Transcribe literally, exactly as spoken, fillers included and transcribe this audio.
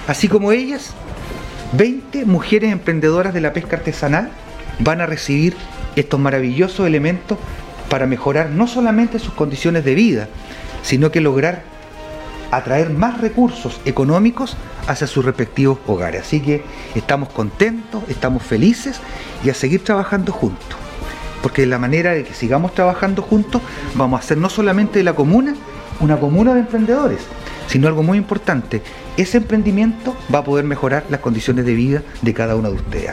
Así como ellas, veinte mujeres emprendedoras de la pesca artesanal van a recibir estos maravillosos elementos para mejorar no solamente sus condiciones de vida, sino que lograr atraer más recursos económicos hacia sus respectivos hogares. Así que estamos contentos, estamos felices y a seguir trabajando juntos, porque de la manera de que sigamos trabajando juntos vamos a hacer no solamente de la comuna una comuna de emprendedores, sino algo muy importante: ese emprendimiento va a poder mejorar las condiciones de vida de cada uno de ustedes.